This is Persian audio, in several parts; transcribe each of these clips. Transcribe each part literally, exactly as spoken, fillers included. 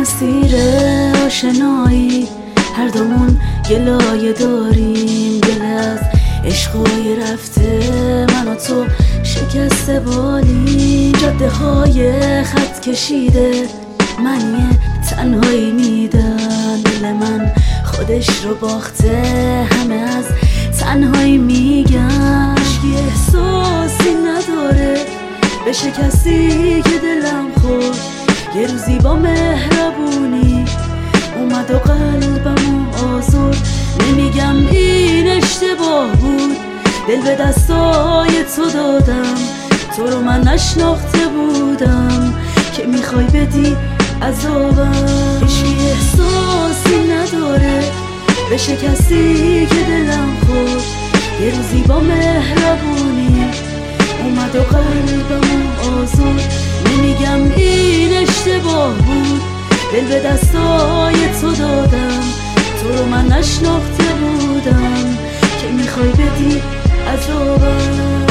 مسیر آشنایی، هر دومون گلایه داریم. دل از عشقای رفته من و تو شکسته بالی، جاده های خط کشیده معنی تنهایی میدن. دل من خودش رو باخته، همه از تنهایی میگن. عشقی احساسی نداره بشه کسی که دلم خورد. یه روزی با مهربونی اومد و قلبمو آزرد. نمیگم این اشتباه بود، دل به دستای تو دادم. تو رو من نشناخته بودم که میخوای بدی عذابم. عشقی احساسی نداره بشه کسی که دلم خورد. یه روزی با مهربونی اومد و قلبمو آزرد. نمیگم این اشتباه بود، دل به دستای تو دادم. تو رو من نشناخته بودم که میخوای بدی عذابم.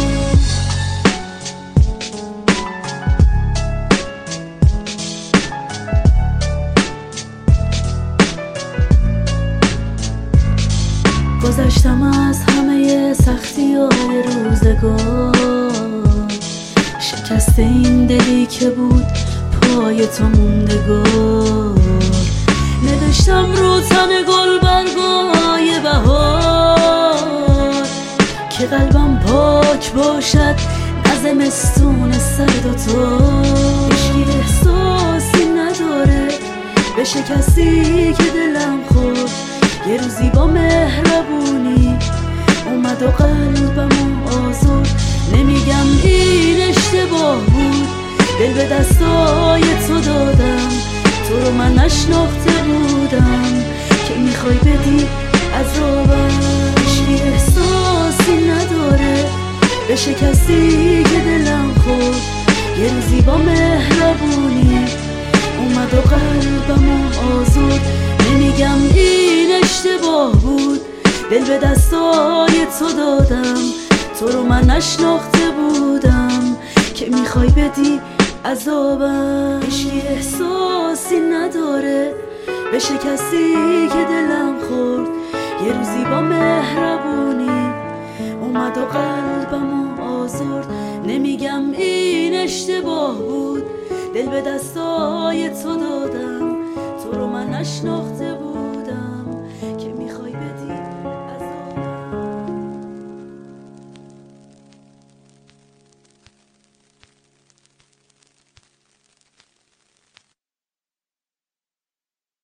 گذشتم از همه سختی های روزگار، شکست این دلی که بود پای تو موندگار. نداشتم رو تن گل برگای بهار که قلبم پاک باشد نزمستون سرد و تار. عشقی احساسی نداره بشه کسی که دلم خورد. یه روزی با مهربونی اومد و قلبمو آزرد. نمیگم این اشتباه بود، دل به دستای تو دادم. تو رو من نشناخته بودم که میخوای بدی عذابم. عشقی احساسی نداره بشه کسی که دلم خورد. یه روزی با مهربونی اومد و قلبمو آزرد. نمیگم این اشتباه بود، دل به دستای تو دادم. تو رو من نشناخته بودم که میخوای بدی عذابم. عشقی احساسی نداره بشه کسی که دلم خورد. یه روزی با مهربونی اومد و قلبمو آزرد. نمیگم این اشتباه بود، دل به دستای تو دادم. تو رو من نشناخته بودم